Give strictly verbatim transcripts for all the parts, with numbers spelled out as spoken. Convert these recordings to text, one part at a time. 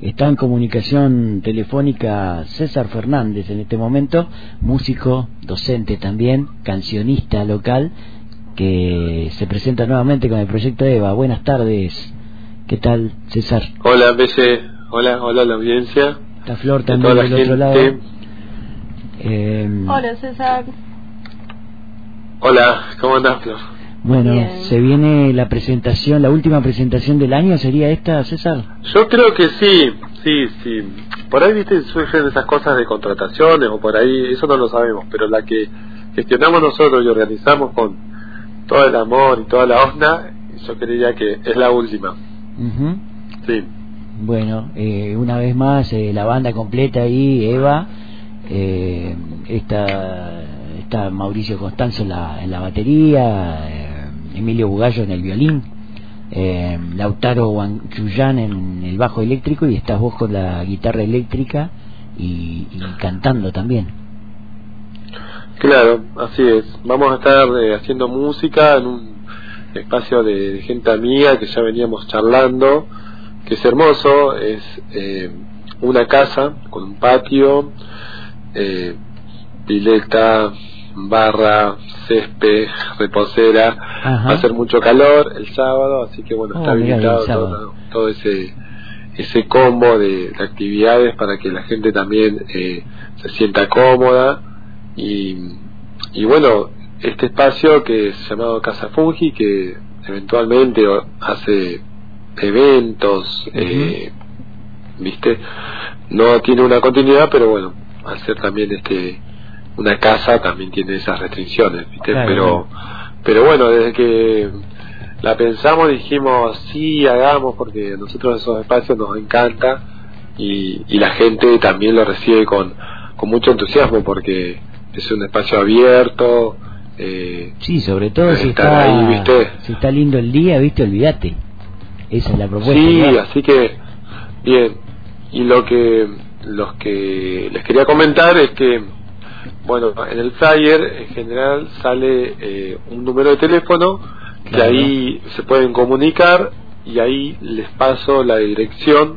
Está en comunicación telefónica César Fernández en este momento, músico, docente también, cancionista local, que se presenta nuevamente con el proyecto EVA. Buenas tardes. ¿Qué tal, César? Hola, Belle. Hola, hola a la audiencia. Está Flor también del otro lado. Eh... Hola, César. Hola, ¿cómo andás, Flor? Bueno, Bien. Se viene la presentación, la última presentación del año, ¿sería esta, César? Yo creo que sí, sí, sí. Por ahí, viste, surgen esas cosas de contrataciones o por ahí, eso no lo sabemos, pero la que gestionamos nosotros y organizamos con todo el amor y toda la onda, yo creería que es la última. Uh-huh. Sí. Bueno, eh, una vez más, eh, la banda completa ahí, Eva, eh, está, está Mauricio Constanzo en la, en la batería, eh, Emilio Bugallo en el violín, eh, Lautaro Huanchuyán en el bajo eléctrico, y estás vos con la guitarra eléctrica y, y cantando también. Claro, así es. Vamos a estar eh, haciendo música en un espacio de, de gente amiga que ya veníamos charlando, que es hermoso. Es eh, una casa con un patio, eh, pileta, barra, césped, reposera. Ajá. Va a hacer mucho calor el sábado, así que bueno, oh, está habilitado todo, todo ese ese combo de, de actividades para que la gente también eh, se sienta cómoda. Y, y bueno, este espacio que es llamado Casa Fungi, que eventualmente hace eventos, uh-huh. eh, viste, no tiene una continuidad, pero bueno, al ser también este una casa también tiene esas restricciones, viste. Claro, pero pero bueno, desde que la pensamos dijimos sí, hagamos, porque a nosotros esos espacios nos encanta y, y la gente también lo recibe con con mucho entusiasmo, porque es un espacio abierto. Eh, sí, sobre todo si está, ahí, ¿viste? Si está lindo el día, viste, olvídate. Esa es la propuesta. Sí, ¿verdad? Así que bien. Y lo que los que les quería comentar es que, bueno, en el flyer en general sale eh, un número de teléfono, claro, que ahí se pueden comunicar, y ahí les paso la dirección,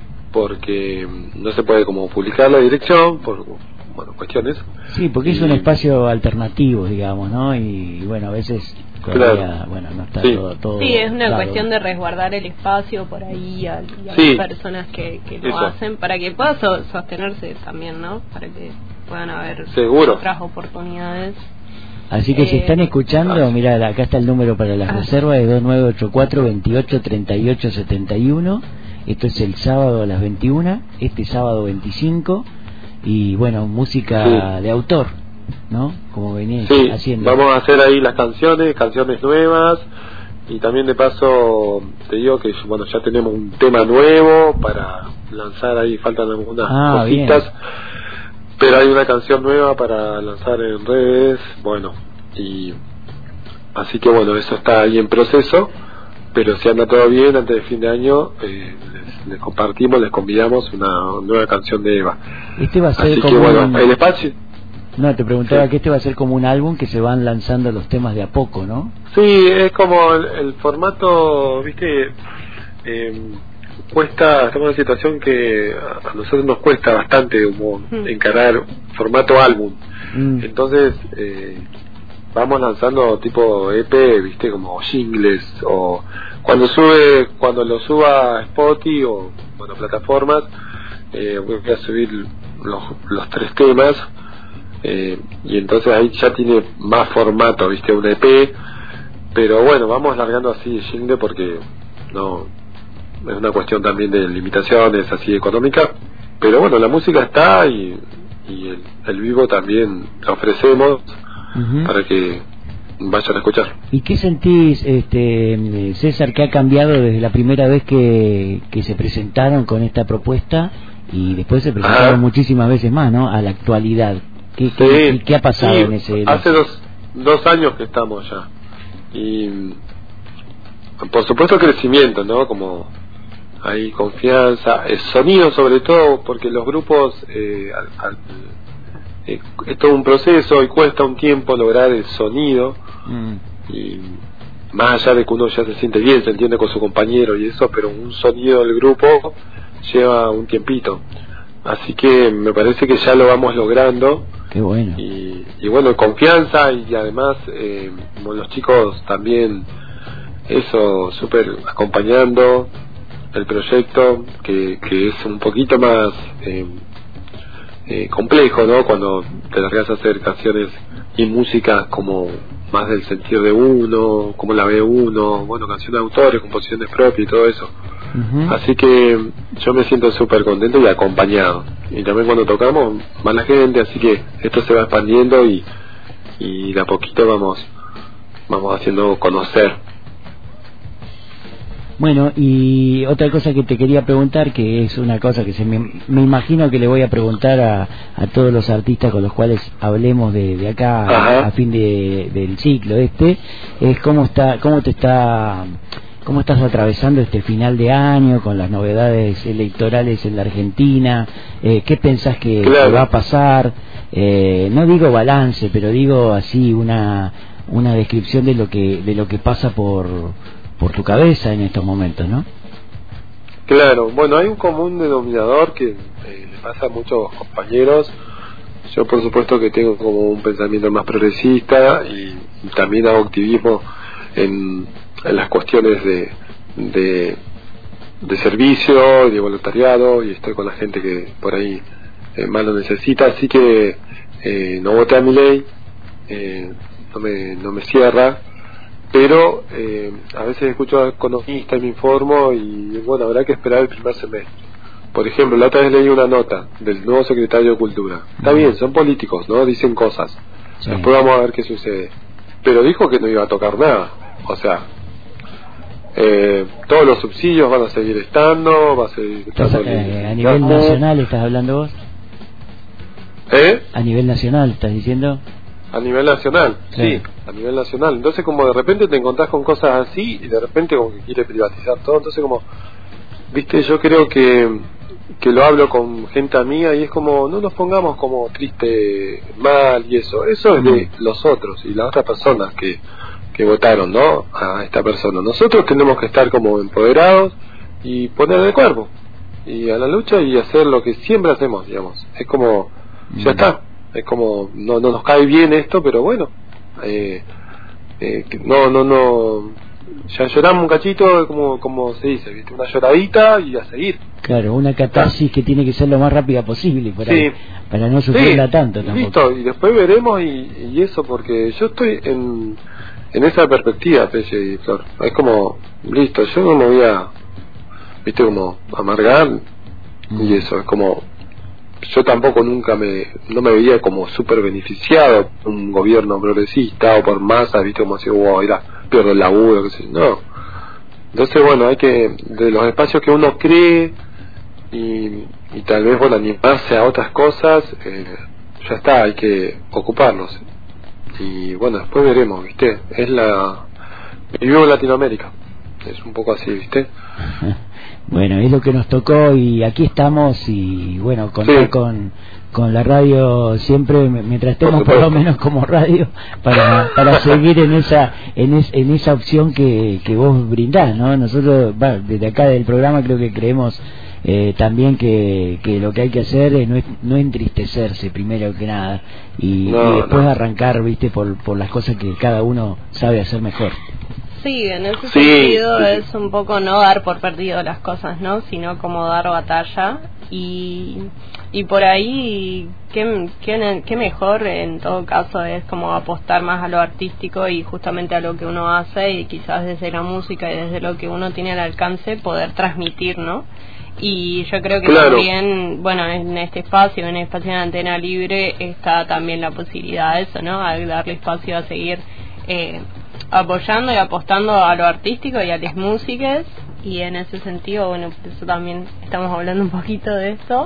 porque no se puede como publicar la dirección por bueno cuestiones. Sí, porque y, es un espacio alternativo, digamos, ¿no? Y, y bueno, a veces todavía, claro, bueno, no está sí. todo, todo sí, es una claro. cuestión de resguardar el espacio por ahí a, y a sí. las personas que, que lo Eso. hacen, para que pueda so, sostenerse también, ¿no? Para que puedan haber Seguro. otras oportunidades. Así que eh, si están escuchando, mirá, acá está el número para las ah. reservas, de dos nueve ocho cuatro, veintiocho, treinta y ocho, setenta y uno. Esto es el sábado a las veintiuna, este sábado veinticinco. Y bueno, música sí. de autor, ¿no? Como venís sí, haciendo. Vamos a hacer ahí las canciones, canciones nuevas, y también de paso te digo que bueno, ya tenemos un tema nuevo para lanzar ahí, faltan algunas ah, cositas, bien. Pero hay una canción nueva para lanzar en redes, bueno, y así que bueno, eso está ahí en proceso, pero si anda todo bien, antes de fin de año eh, les, les compartimos, les convidamos una nueva canción de Eva. Este va a ser así como que bueno, un... el espacio. No, te preguntaba sí. que este va a ser como un álbum que se van lanzando los temas de a poco, ¿no? Sí, es como el, el formato, viste, eh, cuesta, estamos en una situación que a nosotros nos cuesta bastante como mm. encarar formato álbum. Mm. Entonces, eh, vamos lanzando tipo E P, viste, como jingles, o cuando sube, cuando lo suba a Spotify o bueno, plataformas, eh, voy a subir los, los tres temas, eh, y entonces ahí ya tiene más formato, viste, un E P, pero bueno, vamos largando así jingle porque no es una cuestión también de limitaciones así económicas, pero bueno, la música está y, y el, el vivo también lo ofrecemos. Uh-huh. Para que vayan a escuchar. ¿Y qué sentís, este, César, que ha cambiado desde la primera vez que, que se presentaron con esta propuesta y después se presentaron ah. muchísimas veces más, ¿no? A la actualidad. ¿Qué, sí, qué, qué ha pasado sí, en ese? Hace dos, dos años que estamos ya. Y por supuesto crecimiento, ¿no? Como hay confianza, el sonido sobre todo, porque los grupos eh, al, al Eh, es todo un proceso y cuesta un tiempo lograr el sonido, mm. y más allá de que uno ya se siente bien, se entiende con su compañero y eso, pero un sonido del grupo lleva un tiempito. Así que me parece que ya lo vamos logrando. Qué bueno. Y, y bueno, confianza y además eh, los chicos también, eso, súper acompañando el proyecto, que, que es un poquito más eh, eh, complejo, ¿no? Cuando te largas a hacer canciones y música como más del sentir de uno, como la ve uno, bueno, canciones de autores, composiciones propias y todo eso. Uh-huh. Así que yo me siento súper contento y acompañado. Y también cuando tocamos, más la gente, así que esto se va expandiendo y, y de a poquito vamos, vamos haciendo conocer. Bueno, y otra cosa que te quería preguntar, que es una cosa que se me, me imagino que le voy a preguntar a, a todos los artistas con los cuales hablemos de, de acá a, a fin de, del ciclo este, es cómo está, cómo te está, cómo estás atravesando este final de año con las novedades electorales en la Argentina, eh, qué pensás que, claro. que va a pasar, eh, no digo balance, pero digo así una, una descripción de lo que, de lo que pasa por por tu cabeza en estos momentos, ¿no? Claro, bueno, hay un común denominador que eh, le pasa a muchos compañeros. Yo por supuesto que tengo como un pensamiento más progresista y, y también hago activismo en, en las cuestiones de, de de servicio y de voluntariado, y estoy con la gente que por ahí eh, más lo necesita, así que eh, no voté a mi ley, eh, no me no me cierra. Pero eh, a veces escucho a economistas y me informo y bueno, habrá que esperar el primer semestre. Por ejemplo, la otra vez leí una nota del nuevo secretario de Cultura. Está bien, son políticos, ¿no? Dicen cosas. Sí. Después vamos a ver qué sucede. Pero dijo que no iba a tocar nada. O sea, eh, todos los subsidios van a seguir estando, va a seguir estando Entonces, eh, a nivel nacional estás hablando vos. ¿Eh? A nivel nacional estás diciendo. A nivel nacional, sí. sí, a nivel nacional. Entonces como de repente te encontrás con cosas así y de repente como que quiere privatizar todo. Entonces como, viste, yo creo que que lo hablo con gente amiga y es como, no nos pongamos como triste, mal y eso. Eso es de los otros y las otras personas que, que votaron, ¿no? A esta persona. Nosotros tenemos que estar como empoderados y poner de cuerpo y a la lucha y hacer lo que siempre hacemos, digamos. Es como, ya está. Es como, no no nos cae bien esto, pero bueno, eh, eh, no, no, no, ya lloramos un cachito, como como se dice, ¿viste? Una lloradita y a seguir. Claro, una catarsis que tiene que ser lo más rápida posible para, sí. para no sufrirla sí, tanto tampoco. Listo, y después veremos y, y eso, porque yo estoy en, en esa perspectiva, Pelle y Flor. Es como, listo, yo no me voy a, viste, como amargar mm. y eso, es como... Yo tampoco nunca me no me veía como súper beneficiado por un gobierno progresista o por masa, viste, como así, wow, mira, pierdo el laburo, qué sé, no. Entonces, bueno, hay que, de los espacios que uno cree y, y tal vez, bueno, animarse a otras cosas, eh, ya está, hay que ocuparnos. Y bueno, después veremos, viste, es la... Vivo en Latinoamérica, es un poco así, viste. Bueno, es lo que nos tocó y aquí estamos y bueno, contar sí. con con la radio siempre mientras estemos por, por lo menos como radio para para seguir en esa en, es, en esa opción que, que vos brindás, ¿no? Nosotros bah, desde acá del programa creo que creemos eh, también que, que lo que hay que hacer es no, es no entristecerse primero que nada y, no, y después no. arrancar, viste, por por las cosas que cada uno sabe hacer mejor. Sí, en ese sí, sentido sí. es un poco no dar por perdido las cosas, ¿no? Sino como dar batalla y, y por ahí qué, qué, qué mejor en todo caso es como apostar más a lo artístico y justamente a lo que uno hace y quizás desde la música y desde lo que uno tiene al alcance poder transmitir, ¿no? Y yo creo que claro. también, bueno, en este espacio, en el espacio de Antena Libre está también la posibilidad de eso, ¿no? A darle espacio a seguir eh, apoyando y apostando a lo artístico y a las músicas y en ese sentido, bueno, por eso también estamos hablando un poquito de esto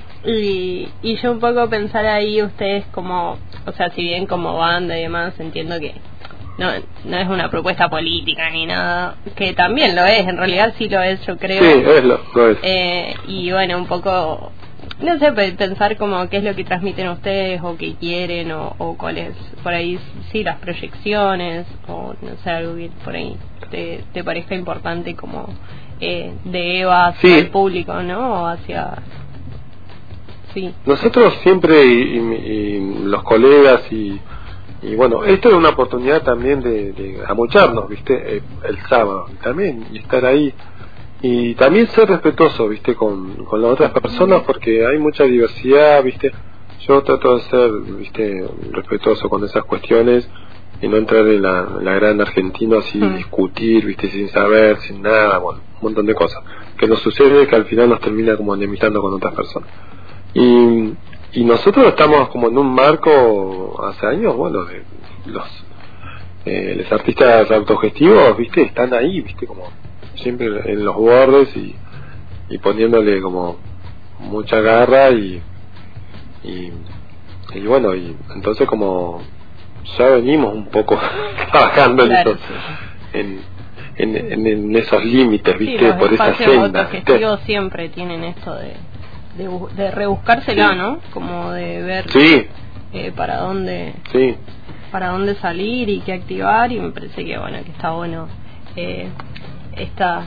y, y yo un poco pensar ahí ustedes como, o sea, si bien como banda y demás entiendo que no no es una propuesta política ni nada, que también lo es, en realidad sí lo es, yo creo. Sí, es lo, lo es. Eh, y bueno, un poco... No sé, pensar como qué es lo que transmiten ustedes o qué quieren o, o cuáles, por ahí, sí, las proyecciones o no sé, algo que por ahí te, te parezca importante como eh, de Eva hacia sí. el público, ¿no? O hacia... Sí. Nosotros siempre, y, y, y los colegas, y, y bueno, esto es una oportunidad también de, de amucharnos, ¿viste? El, el sábado, también, y estar ahí. Y también ser respetuoso, ¿viste? Con, con las otras personas, porque hay mucha diversidad, ¿viste? Yo trato de ser, ¿viste? Respetuoso con esas cuestiones y no entrar en la, la gran argentina así, mm. discutir, ¿viste? Sin saber, sin nada, bueno, un montón de cosas. Que nos sucede que al final nos termina como enemistando con otras personas. Y, y nosotros estamos como en un marco hace años, bueno, de los eh, los artistas autogestivos, ¿viste? Están ahí, ¿viste? Como siempre en los bordes y, y poniéndole como mucha garra y, y y bueno, y entonces como ya venimos un poco trabajando claro, en, esos, sí. en, en, en, en esos límites, ¿viste? Sí, por esa senda. Los autogestivos siempre tienen esto de De, de rebuscársela, sí. ¿no? Como de ver sí. eh, para dónde sí. para dónde salir y qué activar, y me parece que bueno que está bueno eh, esta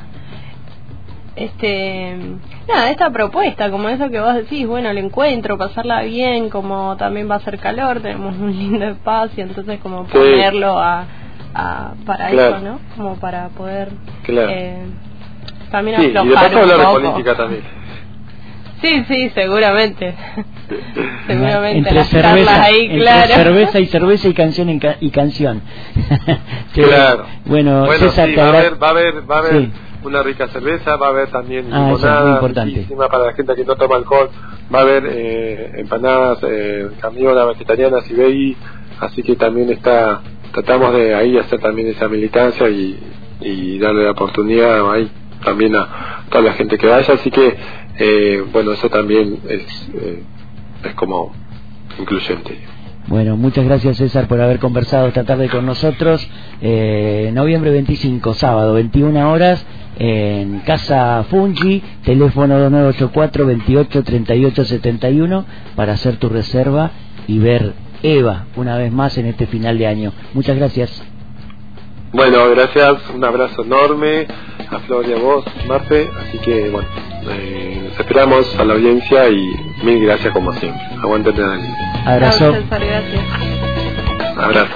este nada esta propuesta, como eso que vos decís, bueno, el encuentro, pasarla bien, como también va a ser calor, tenemos un lindo espacio, entonces como sí. ponerlo a, a para claro. eso, ¿no? Como para poder claro. eh, también sí, aflojar y de un hablar poco. De política también. Sí, sí, seguramente. seguramente entre las cerveza, charlas ahí, entre claro. cerveza y cerveza y canción y, ca- y canción. sí. Claro. Bueno, bueno César, sí, va a haber, va a haber, va a haber sí. una rica cerveza, va a haber también ah, limonada riquísima para la gente que no toma alcohol, va a haber eh, empanadas, eh, camionas vegetarianas y veggie, así que también está, tratamos de ahí hacer también esa militancia y, y darle la oportunidad ahí también a toda la gente que vaya, así que eh, bueno, eso también es eh, es como incluyente. Bueno, muchas gracias César por haber conversado esta tarde con nosotros. eh, noviembre veinticinco, sábado, veintiuna horas, en Casa Fungi, teléfono dos nueve ocho cuatro, veintiocho, treinta y ocho setenta y uno para hacer tu reserva y ver Eva una vez más en este final de año. Muchas gracias. Bueno, gracias, un abrazo enorme a Flor y a vos, Marce, así que bueno, eh, nos esperamos a la audiencia y mil gracias como siempre. Aguántate, Dani. Abrazo. Gracias. Abrazo.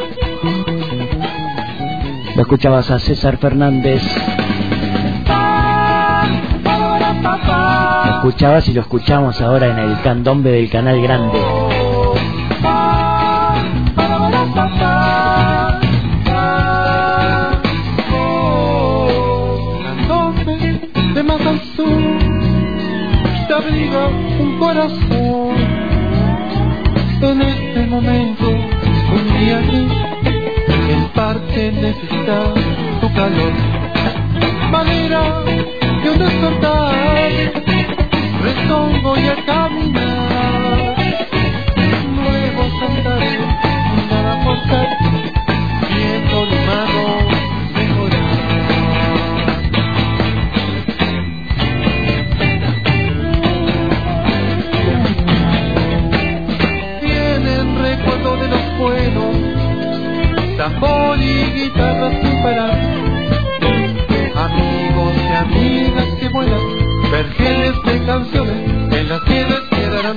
Lo escuchabas a César Fernández. Lo escuchabas y lo escuchamos ahora en el candombe del Canal Grande. Te abriga un corazón en este momento, un día gris, en parte necesita tu calor, manera de un despertar, resongo y a caminar, nuevos andarios, nada por ser, viendo lo malo mejorar. De los buenos, tambor y guitarra sin parar, amigos y amigas que vuelan, vergeles de canciones en las nieves quedarán,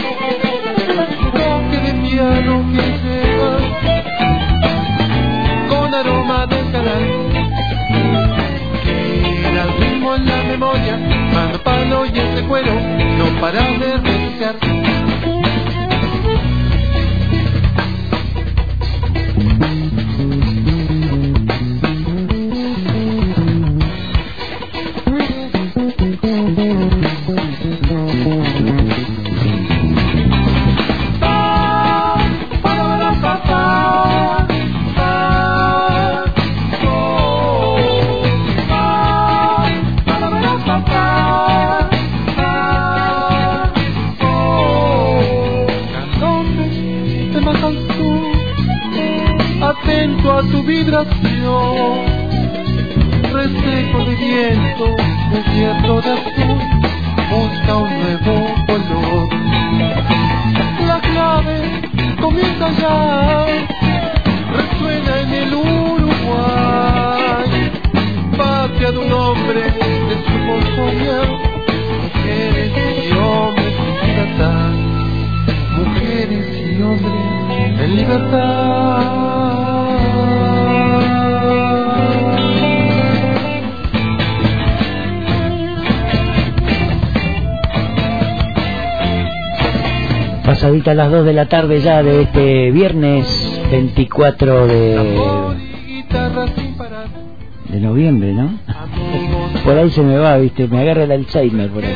toque de piano que llega con aroma de canal, queda el ritmo en la memoria, mano palo y ese cuero no para de respirar. Atento a tu vibración, reseco de viento, desierto de azul, busca un nuevo color. La clave comienza ya, resuena en el Uruguay, patria de un hombre de nombre en libertad. Pasadita a las dos de la tarde ya de este viernes veinticuatro de, de noviembre, ¿no? Por ahí se me va, viste, me agarra el Alzheimer por ahí.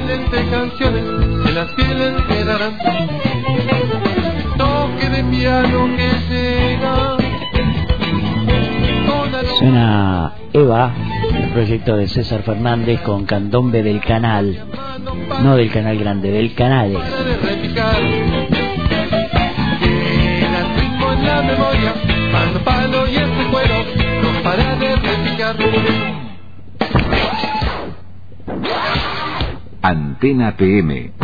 Suena Eva, el proyecto de César Fernández con Candombe del Canal, no del Canal Grande, del Canales. La memoria, palo, palo y este cuero, no para de repicar. Antena P M.